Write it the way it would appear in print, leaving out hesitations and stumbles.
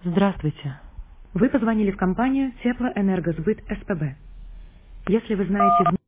Здравствуйте. Вы позвонили в компанию Теплоэнергосбыт СПБ. Если вы знаете